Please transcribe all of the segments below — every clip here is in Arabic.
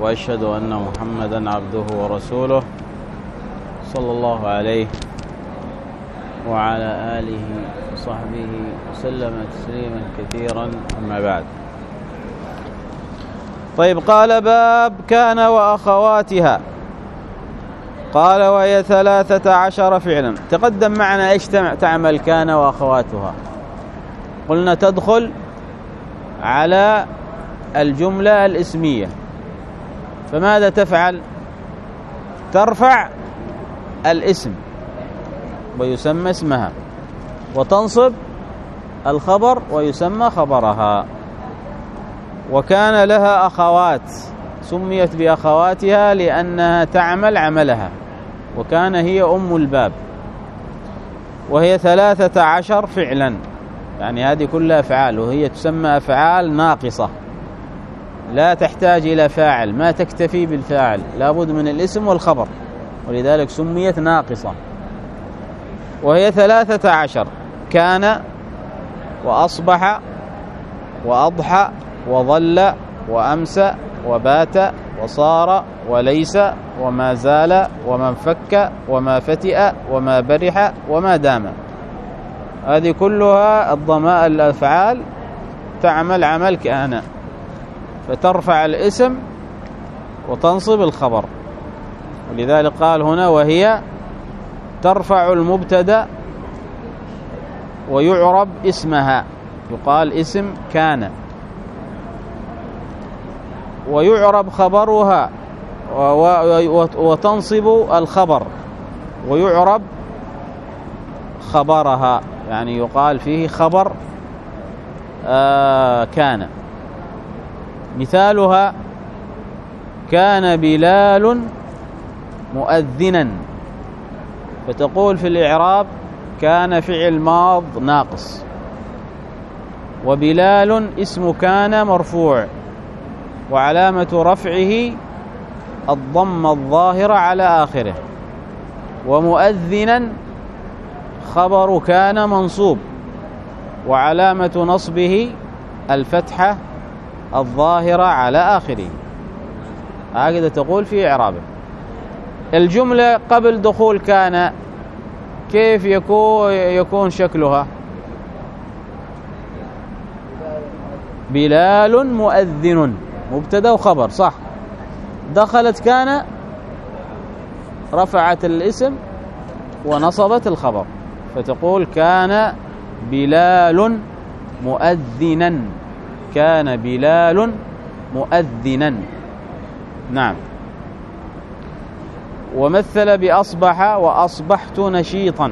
وأشهد أن محمدا عبده ورسوله صلى الله عليه وعلى آله وصحبه وسلم تسليما كثيرا. أما بعد، طيب، قال باب كان وأخواتها. قال وهي 13 فعلا. تقدم معنا ايش تعمل كان وأخواتها. قلنا تدخل على الجملة الاسمية، فماذا تفعل؟ ترفع الاسم ويسمى اسمها، وتنصب الخبر ويسمى خبرها. وكان لها أخوات، سميت بأخواتها لأنها تعمل عملها، وكان هي أم الباب، وهي 13 فعلا، يعني هذه كلها أفعال، وهي تسمى أفعال ناقصة لا تحتاج إلى فاعل، ما تكتفي بالفاعل، لابد من الاسم والخبر، ولذلك سميت ناقصة. وهي 13: كان وأصبح وأضحى وظل وأمسى وبات وصار وليس وما زال وما انفك وما فتئ وما برح وما دام. هذه كلها الضمائر الأفعال تعمل عمل كان، فترفع الاسم وتنصب الخبر، ولذلك قال هنا وهي ترفع المبتدا ويعرب اسمها، يقال اسم كان، ويعرب خبرها وتنصب الخبر ويعرب خبرها، يعني يقال فيه خبر كان. مثالها: كان بلال مؤذنا، فتقول في الإعراب كان فعل ماض ناقص، وبلال اسم كان مرفوع، وعلامة رفعه الضم الظاهرة على آخره، ومؤذنا خبر كان منصوب، وعلامة نصبه الفتحة الظاهرة على آخره. هكذا تقول في إعرابه. الجملة قبل دخول كان كيف يكون شكلها؟ بلال مؤذن، مبتدا وخبر، صح. دخلت كان رفعت الاسم ونصبت الخبر، فتقول كان بلال مؤذنا، كان بلال مؤذنا. نعم. ومثل بأصبح وأصبحت نشيطا،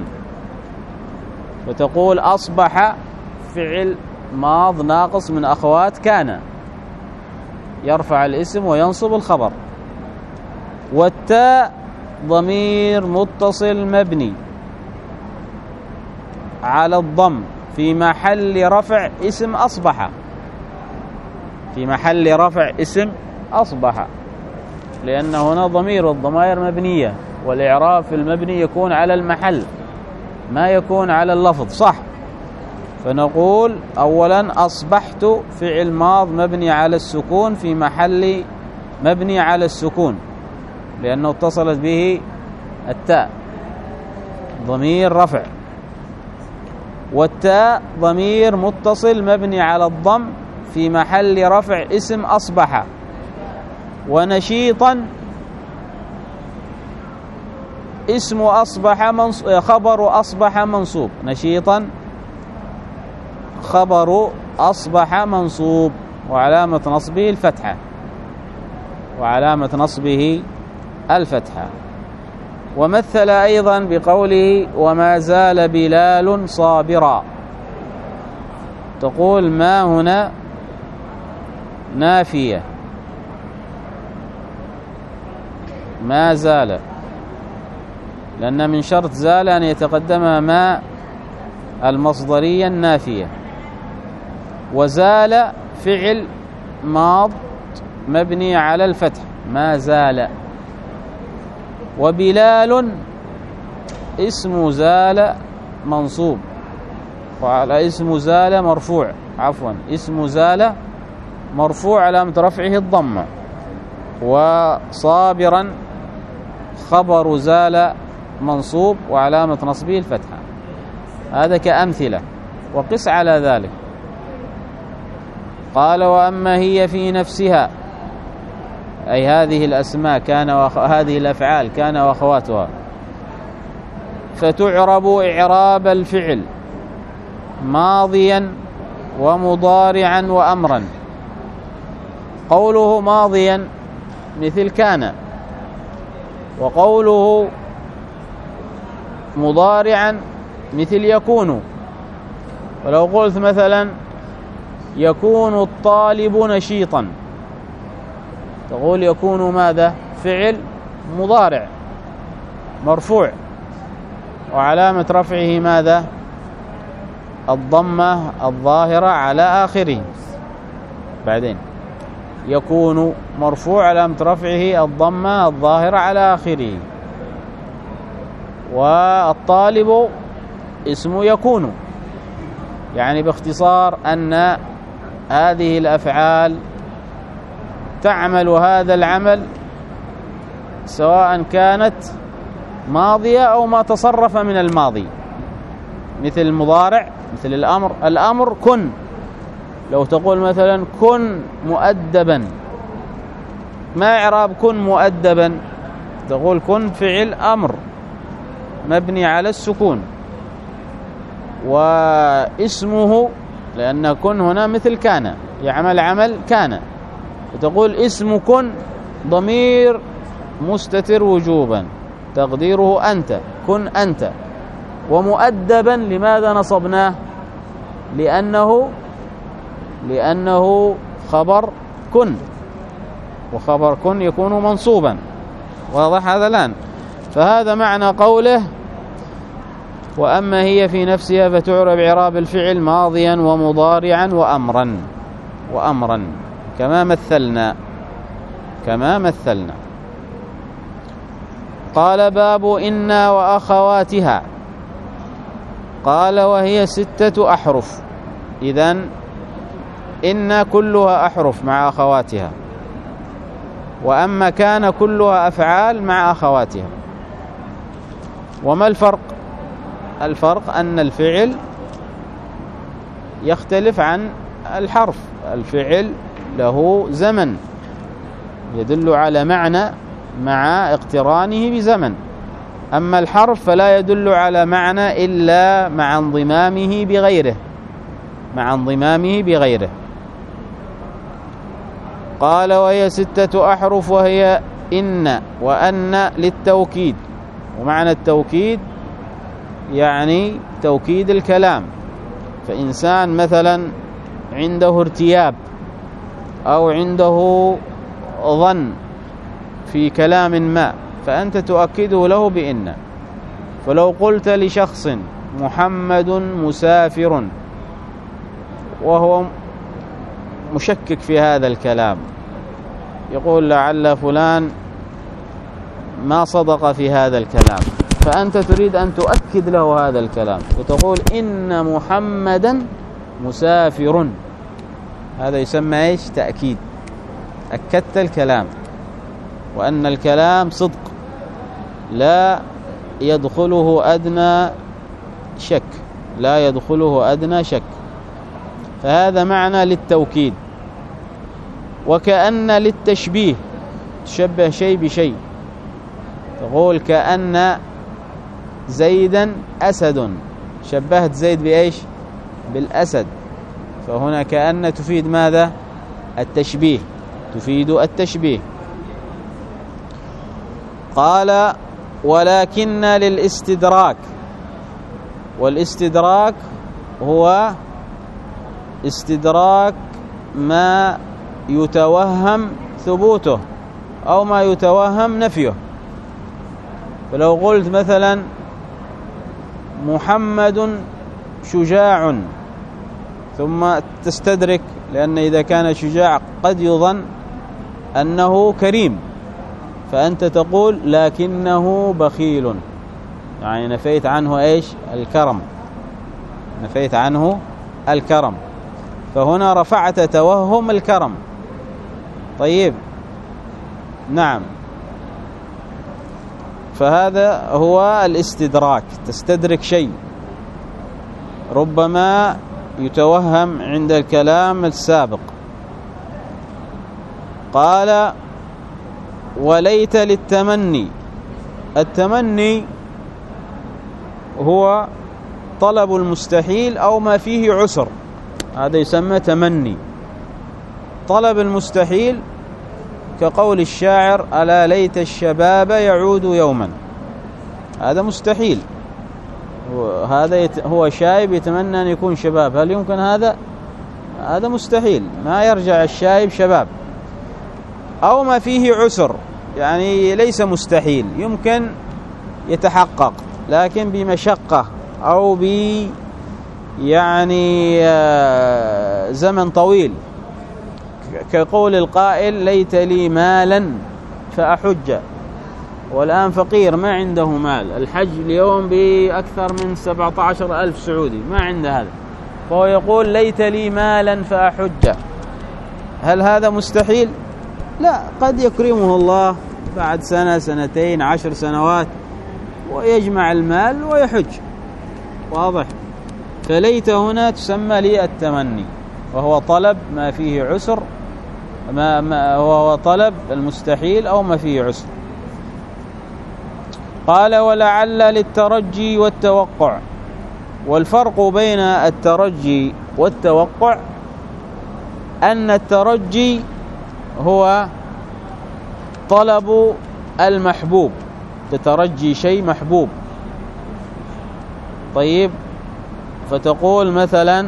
فتقول أصبح فعل ماض ناقص من أخوات كان، يرفع الاسم وينصب الخبر. والتاء ضمير متصل مبني على الضم في محل رفع اسم أصبح، في محل رفع اسم أصبح، لأن هنا ضمير، والضمائر مبنية، والإعراب في المبني يكون على المحل ما يكون على اللفظ، صح. فنقول أولا أصبحت فعل ماض مبني على السكون في محل مبني على السكون، لأنه اتصلت به التاء، ضمير رفع. والتاء ضمير متصل مبني على الضم في محل رفع اسم أصبح. ونشيطا اسم أصبح خبر أصبح منصوب، نشيطا خبر أصبح منصوب، وعلامة نصبه الفتحة، وعلامة نصبه الفتحة. ومثل أيضا بقوله وما زال بلال صابرا، تقول ما هنا نافية، ما زال، لأن من شرط زال أن يتقدمها ما المصدرية النافية. وزال فعل ماض مبني على الفتح، ما زال. وبلال اسم زال منصوب، وعلى اسم زال مرفوع، عفوا اسم زال مرفوع علامة رفعه الضمة. وصابرا خبر زال منصوب وعلامة نصبه الفتحة. هذا كأمثلة، وقس على ذلك. قال وأما هي في نفسها، أي هذه الأسماء هذه الأفعال كان وأخواتها، فتعرب إعراب الفعل ماضيا ومضارعا وأمرا. قوله ماضيا مثل كان، وقوله مضارعا مثل يكون. ولو قلت مثلا يكون الطالب نشيطا، تقول يكون ماذا؟ فعل مضارع مرفوع، وعلامة رفعه ماذا؟ الضمة الظاهرة على آخره. بعدين يكون مرفوع علامة رفعه الضمة الظاهرة على آخره. والطالب اسم يكون، يعني باختصار أن هذه الأفعال تعمل هذا العمل سواء كانت ماضية أو ما تصرف من الماضي، مثل المضارع، مثل الأمر كن. لو تقول مثلا كن مؤدبا، ما إعراب كن مؤدبا؟ تقول كن فعل أمر مبني على السكون، واسمه لأن كن هنا مثل كان يعمل عمل كان، وتقول اسم كن ضمير مستتر وجوبا تقديره أنت، كن أنت. ومؤدبا لماذا نصبناه؟ لأنه خبر كن، وخبر كن يكون منصوبا. واضح هذا الآن؟ فهذا معنى قوله وأما هي في نفسها فتعرب إعراب الفعل ماضيا ومضارعا وأمرا كما مثلنا. قال باب إن وأخواتها. قال وهي 6 أحرف. إذن إن كلها أحرف مع أخواتها، وأما كان كلها أفعال مع أخواتها. وما الفرق؟ الفرق أن الفعل يختلف عن الحرف. الفعل له زمن يدل على معنى مع اقترانه بزمن، أما الحرف فلا يدل على معنى إلا مع انضمامه بغيره. قال وهي 6 أحرف، وهي إن وأن للتوكيد. ومعنى التوكيد يعني توكيد الكلام. فإنسان مثلا عنده ارتياب أو عنده ظن في كلام ما، فأنت تؤكده له بإن. فلو قلت لشخص محمد مسافر وهو مشكك في هذا الكلام، يقول لعل فلان ما صدق في هذا الكلام، فأنت تريد أن تؤكد له هذا الكلام وتقول إن محمدا مسافر. هذا يسمى إيش؟ تأكيد. أكدت الكلام، وأن الكلام صدق لا يدخله أدنى شك. فهذا معنى للتوكيد. وكأن للتشبيه، تشبه شيء بشيء، تقول كأن زيدا أسد، شبهت زيد بإيش؟ بالأسد. فهنا كأن تفيد ماذا؟ التشبيه، تفيد التشبيه. قال ولكن للاستدراك. والاستدراك هو استدراك ما يتوهم ثبوته أو ما يتوهم نفيه. فلو قلت مثلا محمد شجاع، ثم تستدرك، لأن إذا كان شجاع قد يظن أنه كريم، فأنت تقول لكنه بخيل، يعني نفيت عنه إيش؟ الكرم، نفيت عنه الكرم. فهنا رفعت توهم الكرم. طيب، نعم. فهذا هو الاستدراك، تستدرك شيء ربما يتوهم عند الكلام السابق. قال وليت للتمني. التمني هو طلب المستحيل أو ما فيه عسر، هذا يسمى تمني. طلب المستحيل كقول الشاعر ألا ليت الشباب يعود يوما، هذا مستحيل. هذا هو شايب يتمنى أن يكون شباب، هل يمكن هذا؟ هذا مستحيل، ما يرجع الشايب شباب. أو ما فيه عسر، يعني ليس مستحيل، يمكن يتحقق لكن بمشقة أو يعني زمن طويل، كقول القائل ليت لي مالا فأحج، والآن فقير ما عنده مال، الحج اليوم بأكثر من 17,000 سعودي، ما عنده هذا، فهو يقول ليت لي مالا فأحج. هل هذا مستحيل؟ لا، قد يكرمه الله بعد سنة، سنتين، 10 سنوات ويجمع المال ويحج، واضح؟ فليت هنا تسمى لي التمني، وهو طلب ما فيه عسر، ما هو طلب المستحيل أو ما فيه عسر. قال ولعل للترجي والتوقع. والفرق بين الترجي والتوقع أن الترجي هو طلب المحبوب، تترجي شيء محبوب. طيب، فتقول مثلا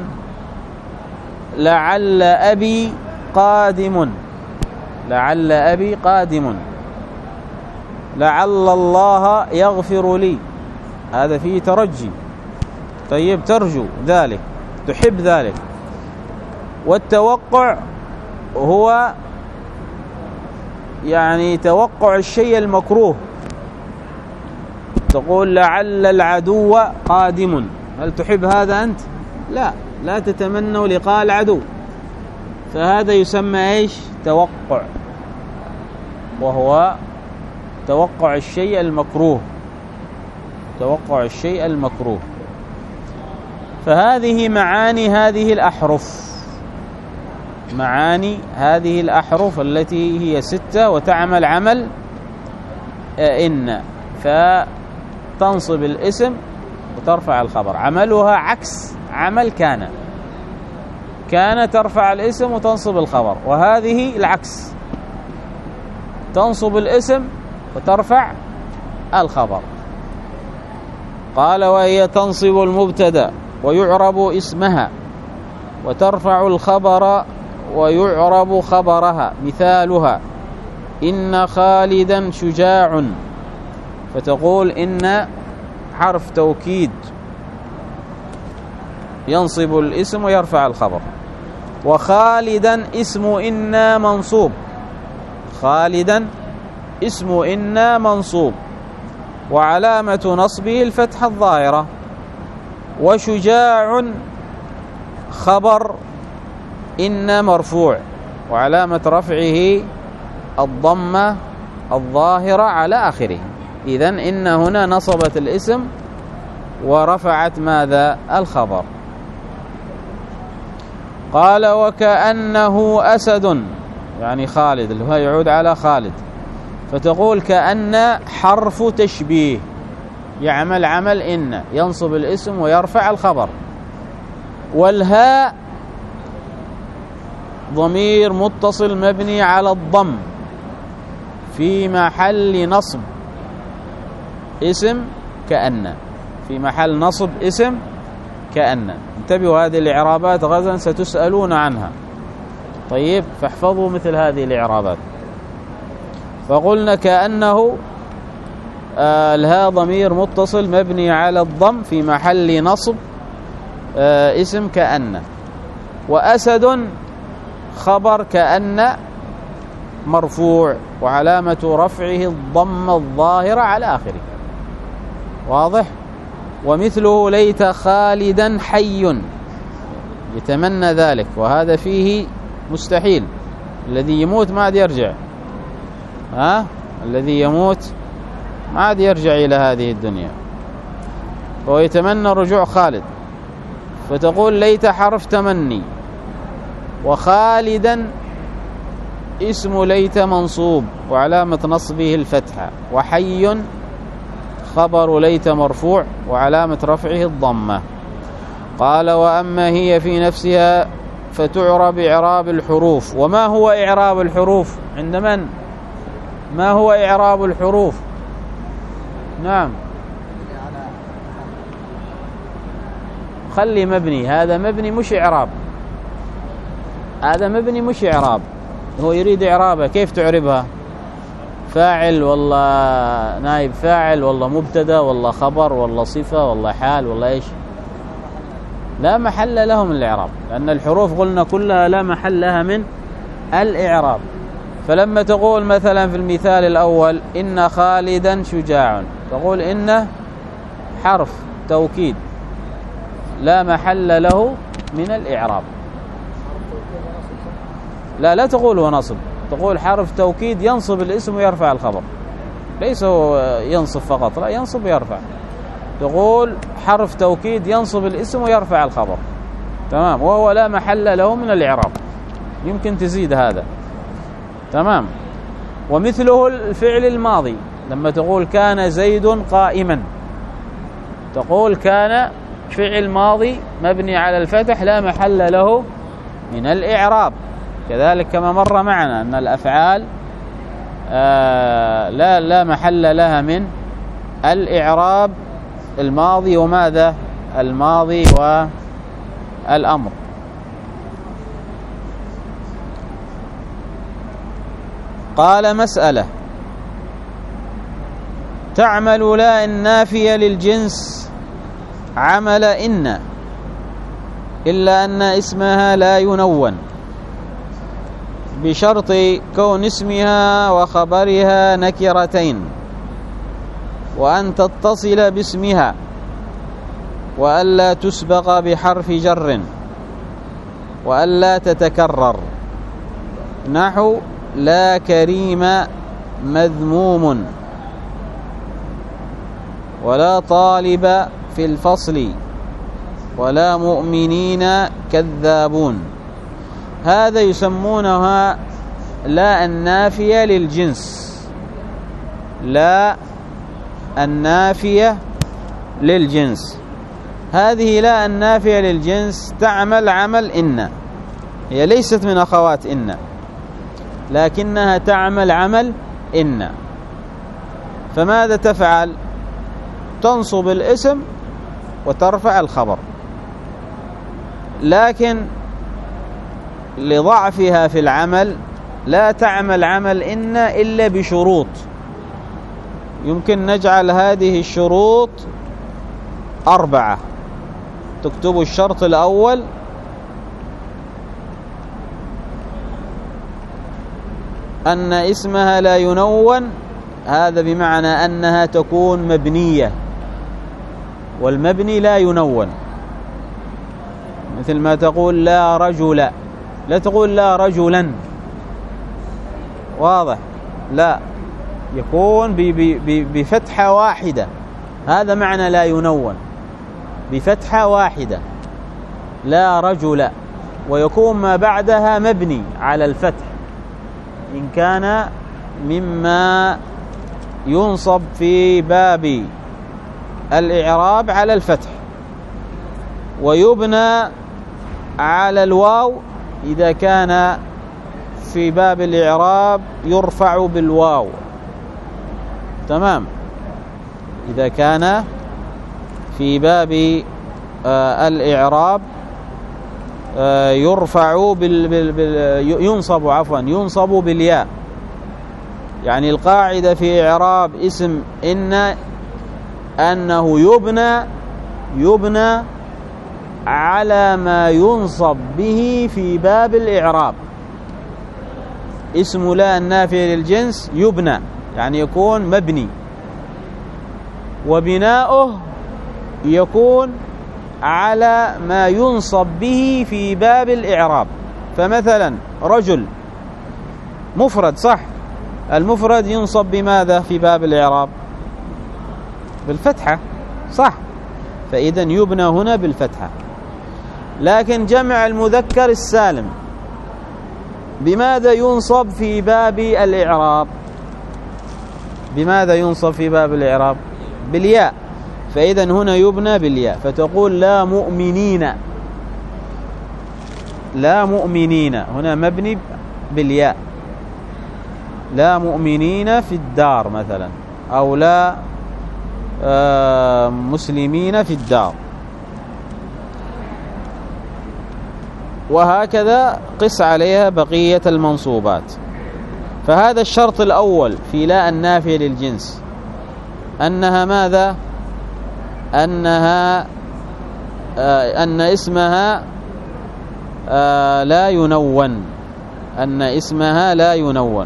لعل أبي قادم، لعل أبي قادم، لعل الله يغفر لي، هذا فيه ترجي. طيب، ترجو ذلك، تحب ذلك. والتوقع هو يعني توقع الشيء المكروه، تقول لعل العدو قادم، هل تحب هذا أنت؟ لا، لا تتمنوا لقاء العدو، فهذا يسمى إيش؟ توقع، وهو توقع الشيء المكروه، توقع الشيء المكروه. فهذه معاني هذه الأحرف، معاني هذه الأحرف التي هي 6 وتعمل عمل إن، فتنصب الاسم وترفع الخبر. عملها عكس عمل كان، كان ترفع الاسم وتنصب الخبر، وهذه العكس، تنصب الاسم وترفع الخبر. قال وهي تنصب المبتدا ويعرب اسمها، وترفع الخبر ويعرب خبرها. مثالها إن خالدا شجاع، فتقول إن حرف توكيد ينصب الاسم ويرفع الخبر. وخالدا اسم إن منصوب، خالدا اسم إن منصوب، وعلامة نصبه الفتحة الظاهرة. وشجاع خبر إن مرفوع، وعلامة رفعه الضمة الظاهرة على آخره. إذن إن هنا نصبت الاسم ورفعت ماذا؟ الخبر. قال وكأنه أسد، يعني خالد، اللي هو يعود على خالد، فتقول كأن حرف تشبيه يعمل عمل إن، ينصب الاسم ويرفع الخبر. والهاء ضمير متصل مبني على الضم في محل نصب اسم كأن، في محل نصب اسم كأن. انتبهوا، هذه الإعرابات غدا ستسألون عنها. طيب، فاحفظوا مثل هذه الإعرابات. فقلنا كأنه الهاء ضمير متصل مبني على الضم في محل نصب اسم كأن. وأسد خبر كأن مرفوع، وعلامة رفعه الضم الظاهرة على آخره، واضح؟ ومثله ليت خالدا حي، يتمنى ذلك، وهذا فيه مستحيل، الذي يموت ما عاد يرجع. الذي يموت ما عاد يرجع إلى هذه الدنيا، وهو يتمنى رجوع خالد، فتقول ليت حرف تمني، وخالدا اسم ليت منصوب وعلامة نصبه الفتحة، وحي خبر ليت مرفوع وعلامة رفعه الضمة. قال وأما هي في نفسها فتعرب إعراب الحروف. وما هو إعراب الحروف عند من؟ ما هو إعراب الحروف؟ نعم، خلي مبني، هذا مبني مش إعراب، هذا مبني مش إعراب، هو يريد إعرابه. كيف تعربها؟ فاعل والله نائب فاعل والله مبتدا والله خبر والله صفة والله حال والله إيش؟ لا محل له من الإعراب، لأن الحروف قلنا كلها لا محل لها من الإعراب. فلما تقول مثلا في المثال الأول إن خالدا شجاع، تقول إن حرف توكيد لا محل له من الإعراب. لا تقول هو نصب، تقول حرف توكيد ينصب الاسم ويرفع الخبر، ليس هو ينصب فقط، لا ينصب ويرفع. تقول حرف توكيد ينصب الاسم ويرفع الخبر، تمام، وهو لا محل له من الإعراب، يمكن تزيد هذا، تمام. ومثله الفعل الماضي، لما تقول كان زيد قائما، تقول كان فعل ماضي مبني على الفتح لا محل له من الإعراب. كذلك كما مر معنا أن الأفعال لا محل لها من الإعراب، الماضي وماذا؟ الماضي والأمر. قال مسألة: تعمل لا النافية للجنس عمل إن، إلا أن اسمها لا ينون، بشرط كون اسمها وخبرها نكرتين، وأن تتصل باسمها، وألا تسبق بحرف جر، وألا تتكرر، نحو لا كريم مذموم، ولا طالب في الفصل، ولا مؤمنين كذابون. هذا يسمونها لا النافية للجنس، لا النافية للجنس. هذه لا النافية للجنس تعمل عمل إن، هي ليست من أخوات إن، لكنها تعمل عمل إن. فماذا تفعل؟ تنصب الاسم وترفع الخبر، لكن لضعفها في العمل لا تعمل عمل إن إلا بشروط. يمكن نجعل هذه الشروط 4. تكتب الشرط الأول: أن اسمها لا ينون، هذا بمعنى أنها تكون مبنية، والمبني لا ينون، مثل ما تقول لا رجل، لا تقول لا رجلا، واضح؟ لا، يكون بفتحة واحدة، هذا معنى لا ينون، بفتحة واحدة، لا رجل، ويكون ما بعدها مبني على الفتح إن كان مما ينصب في باب الإعراب على الفتح، ويبنى على الواو إذا كان في باب الإعراب يرفع بالواو، تمام، إذا كان في باب الإعراب ينصب بالياء. يعني القاعدة في إعراب اسم إن أنه يبنى على ما ينصب به في باب الإعراب. اسم لا النافية للجنس يبنى، يعني يكون مبني، وبناؤه يكون على ما ينصب به في باب الإعراب. فمثلا رجل مفرد صح، المفرد ينصب بماذا في باب الإعراب؟ بالفتحة، صح؟ فإذا يبنى هنا بالفتحة. لكن جمع المذكر السالم بماذا ينصب في باب الإعراب؟ بماذا ينصب في باب الإعراب؟ بالياء. فإذا هنا يبنى بالياء، فتقول لا مؤمنين. لا مؤمنين هنا مبني بالياء. لا مؤمنين في الدار مثلا، أو لا مسلمين في الدار. وهكذا قس عليها بقية المنصوبات. فهذا الشرط الأول في لا النافية للجنس، أنها ماذا؟ أنها أن اسمها لا ينون، أن اسمها لا ينون.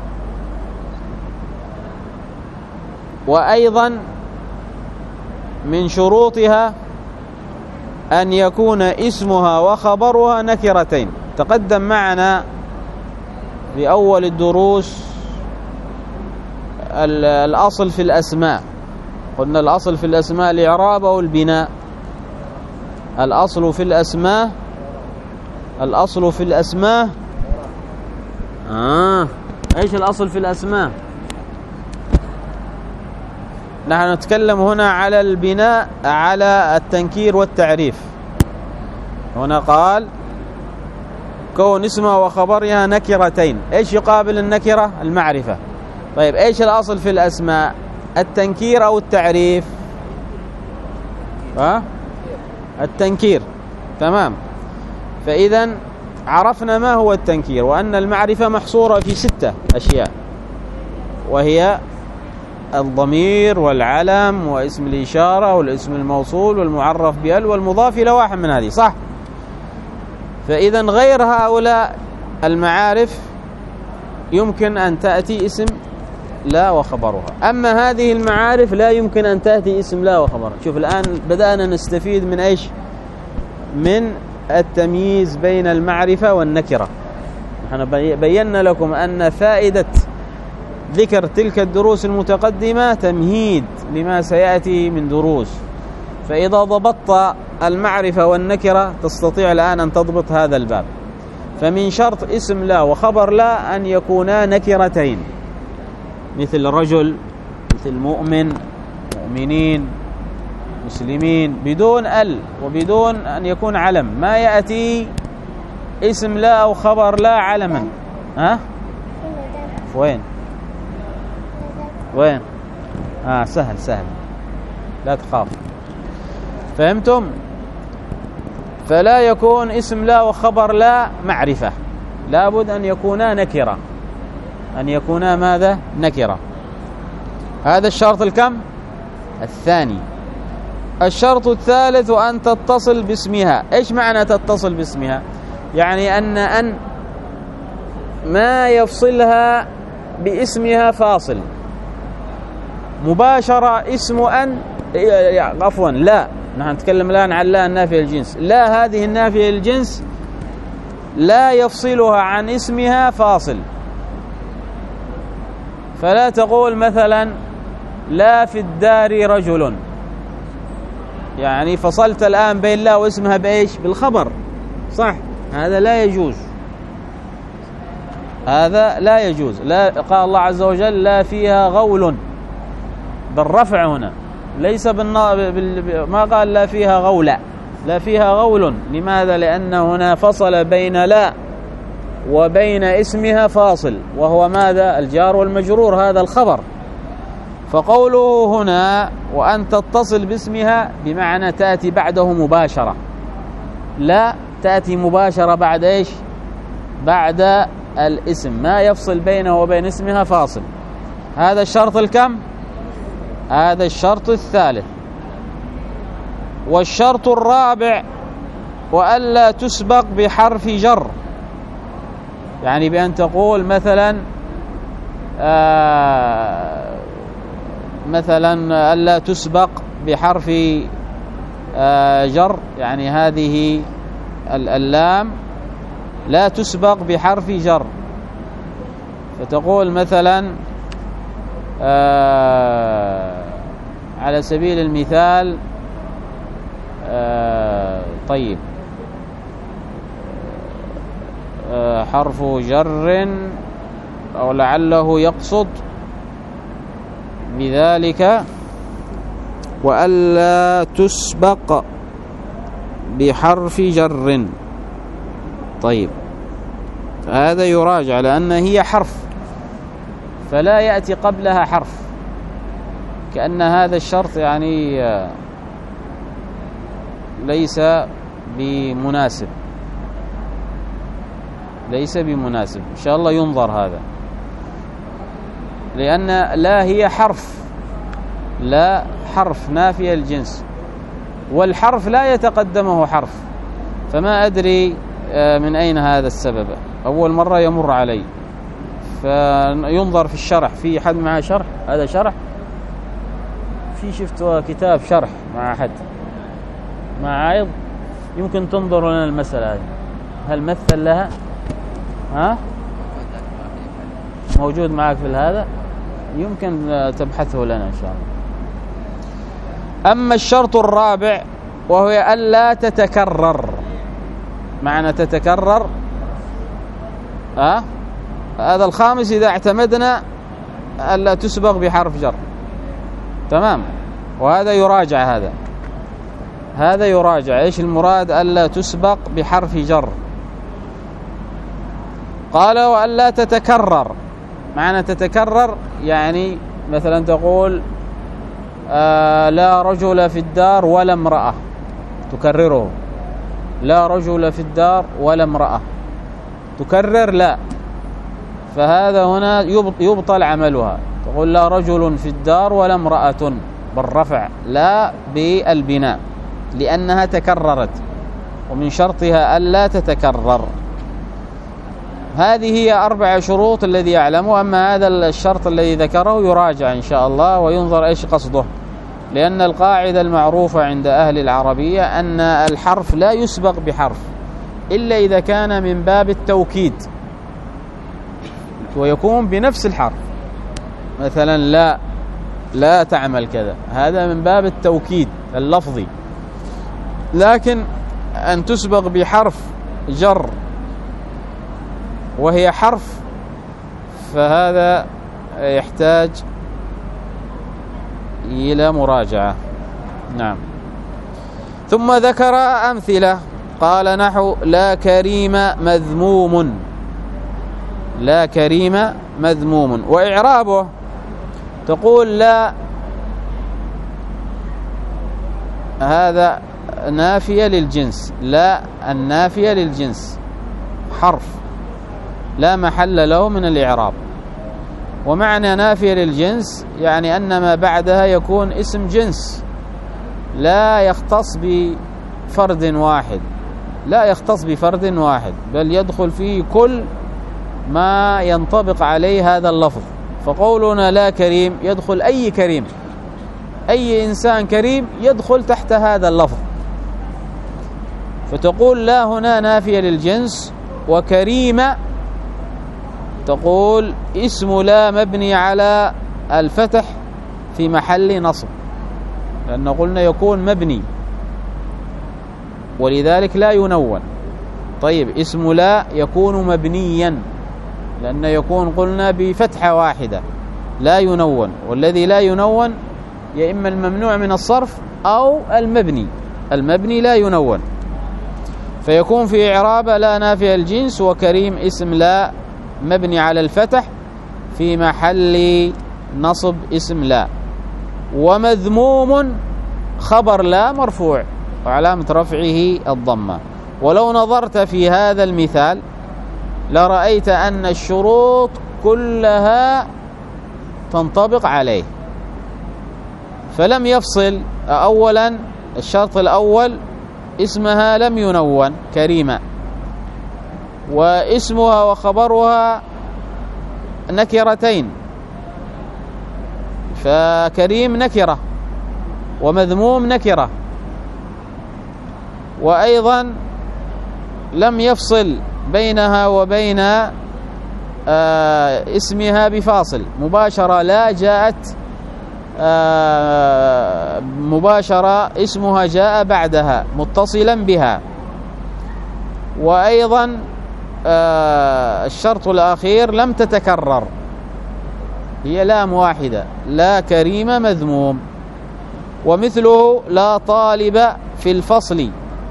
وأيضا من شروطها أن يكون اسمها وخبرها نكرتين. تقدم معنا في أول الدروس الأصل في الأسماء، قلنا الأصل في الأسماء الإعراب أو البناء. الأصل في الأسماء، الأصل في الأسماء إيش الأصل في الأسماء؟ نحن نتكلم هنا على البناء على التنكير والتعريف. هنا قال كون اسمها وخبرها نكرتين. ايش يقابل النكرة؟ المعرفة. طيب ايش الأصل في الأسماء؟ التنكير أو التعريف؟ التنكير. تمام. فإذا عرفنا ما هو التنكير، وأن المعرفة محصورة في 6 أشياء، وهي الضمير والعلم واسم الإشارة والاسم الموصول والمعرف بال والمضاف إلى واحد من هذه، صح؟ فإذا غير هؤلاء المعارف يمكن أن تأتي اسم لا وخبرها. أما هذه المعارف لا يمكن أن تأتي اسم لا وخبرها. شوف الآن بدأنا نستفيد من إيش؟ من التمييز بين المعرفة والنكرة. نحن بينا لكم أن فائدة ذكر تلك الدروس المتقدمة تمهيد لما سيأتي من دروس. فإذا ضبطت المعرفة والنكرة تستطيع الآن أن تضبط هذا الباب. فمن شرط اسم لا وخبر لا أن يكونا نكرتين، مثل رجل، مثل مؤمن، مؤمنين، مسلمين، بدون ال وبدون أن يكون علم. ما يأتي اسم لا أو خبر لا علما. وين سهل لا تخاف. فهمتم؟ فلا يكون اسم لا وخبر لا معرفة، لابد أن يكونا نكرة. أن يكونا ماذا؟ نكرة. هذا الشرط الكم؟ الثاني. الشرط الثالث أن تتصل باسمها. إيش معنى تتصل باسمها؟ يعني أن ما يفصلها باسمها فاصل مباشرة. اسم أن عفوا لا، نحن نتكلم الآن عن لا النافية للجنس. لا، هذه النافية للجنس لا يفصلها عن اسمها فاصل. فلا تقول مثلا لا في الدار رجل، يعني فصلت الآن بين لا واسمها بإيش؟ بالخبر، صح؟ هذا لا يجوز، هذا لا يجوز. لا، قال الله عز وجل لا فيها غول بالرفع هنا، ليس ما قال لا فيها غولة، لا فيها غول. لماذا؟ لأن هنا فصل بين لا وبين اسمها فاصل، وهو ماذا؟ الجار والمجرور، هذا الخبر. فقوله هنا وأن تتصل باسمها بمعنى تأتي بعده مباشرة. لا تأتي مباشرة بعد إيش؟ بعد الاسم، ما يفصل بينه وبين اسمها فاصل. هذا الشرط الكم؟ هذا الشرط الثالث. والشرط الرابع وألا تسبق بحرف جر، يعني بأن تقول مثلا ألا تسبق بحرف جر، يعني هذه اللام لا تسبق بحرف جر. فتقول مثلا على سبيل المثال طيب حرف جر أو لعله يقصد بذلك وألا تسبق بحرف جر. طيب هذا يراجع لأن هي حرف فلا يأتي قبلها حرف، كأن هذا الشرط يعني ليس بمناسب، ليس بمناسب. إن شاء الله ينظر هذا، لأن لا هي حرف، لا حرف نافية الجنس، والحرف لا يتقدمه حرف، فما أدري من أين هذا السبب، أول مرة يمر علي. فينظر في الشرح، في حد معه شرح؟ هذا شرح، في شفت كتاب شرح مع أحد مع عيض، يمكن تنظر لنا المسألة هذه، هل مثل لها؟ ها موجود معك في هذا، يمكن تبحثه لنا إن شاء الله. أما الشرط الرابع وهو ألا تتكرر، معنى تتكرر هذا الخامس إذا اعتمدنا ألا تسبق بحرف جر، تمام. وهذا يراجع، هذا يراجع إيش المراد ألا تسبق بحرف جر. قال وألا تتكرر، معنى تتكرر يعني مثلا تقول لا رجل في الدار ولا امرأة، تكرره، لا رجل في الدار ولا امرأة، تكرر لا، فهذا هنا يبطل عملها. تقول لا رجل في الدار ولا امرأة بالرفع، لا بالبناء، لأنها تكررت، ومن شرطها ألا تتكرر. هذه هي 4 شروط الذي يعلمه. أما هذا الشرط الذي ذكره يراجع إن شاء الله وينظر إيش قصده، لأن القاعدة المعروفة عند أهل العربية أن الحرف لا يسبق بحرف إلا إذا كان من باب التوكيد ويكون بنفس الحرف، مثلا لا تعمل كذا، هذا من باب التوكيد اللفظي. لكن أن تسبق بحرف جر وهي حرف فهذا يحتاج إلى مراجعة. نعم. ثم ذكر أمثلة، قال نحو لا كريم مذموم، لا كريم مذموم. وإعرابه تقول لا هذا نافية للجنس، لا النافية للجنس حرف لا محل له من الإعراب. ومعنى نافية للجنس يعني أن ما بعدها يكون اسم جنس لا يختص بفرد واحد، لا يختص بفرد واحد، بل يدخل فيه كل ما ينطبق عليه هذا اللفظ. فقولنا لا كريم يدخل أي كريم، أي إنسان كريم يدخل تحت هذا اللفظ. فتقول لا هنا نافية للجنس. وكريمة تقول اسم لا مبني على الفتح في محل نصب، لأن قلنا يكون مبني ولذلك لا ينون. طيب اسم لا يكون مبنيا لأن يكون قلنا بفتحة واحدة لا ينون، والذي لا ينون يا إما الممنوع من الصرف أو المبني، المبني لا ينون، فيكون في إعراب لا نافية الجنس. وكريم اسم لا مبني على الفتح في محل نصب اسم لا. ومذموم خبر لا مرفوع وعلامة رفعه الضمة. ولو نظرت في هذا المثال لرأيت أن الشروط كلها تنطبق عليه، فلم يفصل. أولا الشرط الأول اسمها لم ينون كريمة، واسمها وخبرها نكرتين، فكريم نكرة ومذموم نكرة. وأيضا لم يفصل بينها وبين اسمها بفاصل، مباشرة لا جاءت مباشرة اسمها جاء بعدها متصلا بها. وأيضا الشرط الأخير لم تتكرر، هي لام واحدة، لا كريم مذموم. ومثله لا طالب في الفصل،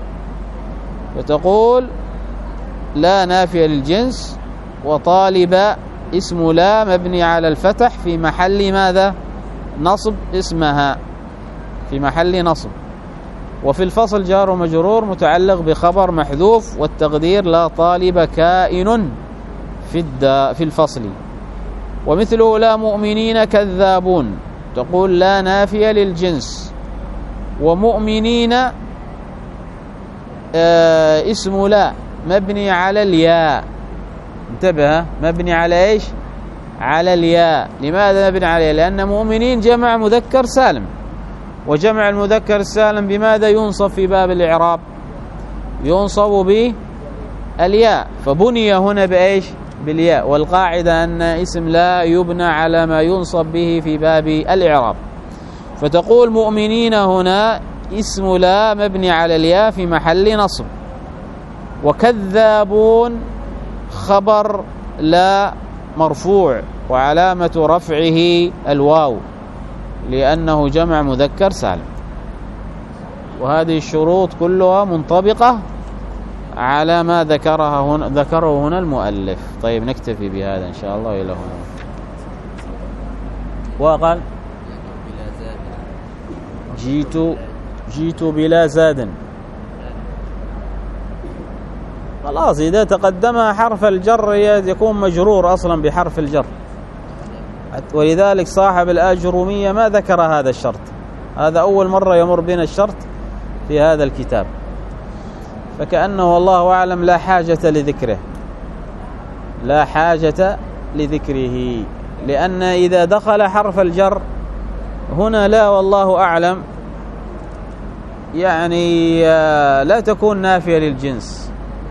فتقول لا نافية للجنس، وطالب اسم لا مبني على الفتح في محل ماذا؟ نصب، اسمها في محل نصب. وفي الفصل جار ومجرور متعلق بخبر محذوف، والتقدير لا طالب كائن في الفصل. ومثله لا مؤمنين كذابون، تقول لا نافية للجنس، ومؤمنين اسم لا مبني على الياء، انتبه، مبني على ايش؟ على الياء. لماذا مبني على الياء؟ لأن مؤمنين جمع مذكر سالم، وجمع المذكر السالم بماذا ينصب في باب الإعراب؟ ينصب بالياء، فبني هنا بإيش؟ بالياء. والقاعدة أن اسم لا يبنى على ما ينصب به في باب الإعراب. فتقول مؤمنين هنا اسم لا مبني على الياء في محل نصب، وكذابون خبر لا مرفوع وعلامة رفعه الواو لأنه جمع مذكر سالم. وهذه الشروط كلها منطبقة على ما ذكره هنا المؤلف. طيب نكتفي بهذا إن شاء الله إلى هنا. وقال جيت بلا زاد، خلاص إذا تقدمها حرف الجر يكون مجرور أصلا بحرف الجر، ولذلك صاحب الآجرومية ما ذكر هذا الشرط، هذا أول مرة يمر بنا الشرط في هذا الكتاب، فكأنه والله أعلم لا حاجة لذكره، لا حاجة لذكره، لأن إذا دخل حرف الجر هنا لا والله أعلم يعني لا تكون نافية للجنس،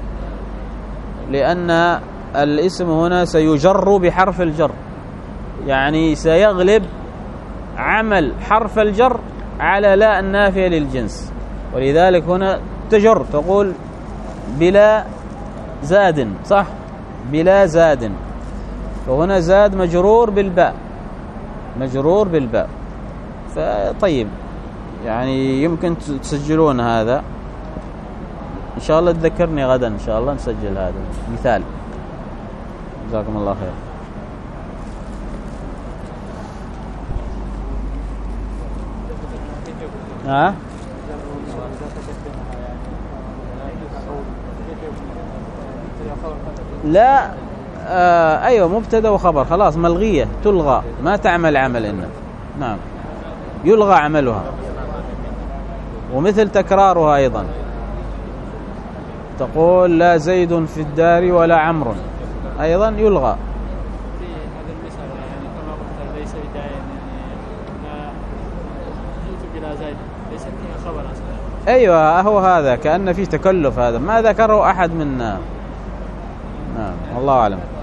لأن الاسم هنا سيجر بحرف الجر، يعني سيغلب عمل حرف الجر على لا النافية للجنس، ولذلك هنا تجر، تقول بلا زاد، صح؟ بلا زاد، فهنا زاد مجرور بالباء، مجرور بالباء. فطيب يعني يمكن تسجلون هذا إن شاء الله، تذكرني غدا إن شاء الله نسجل هذا مثال. جزاكم الله خير. لا أيوة، مبتدا وخبر خلاص ملغية، تلغى، ما تعمل عمل إنه، نعم يلغى عملها. ومثل تكرارها أيضا، تقول لا زيد في الدار ولا عمرو، أيضا يلغى. في هذا المثال يعني كما قلت ليس بداية، يعني جئت بلا زيد ليس فيها خبر أصلا. أيوة هو هذا، كأن في تكلف، هذا ما ذكره أحد منا. نعم والله أعلم.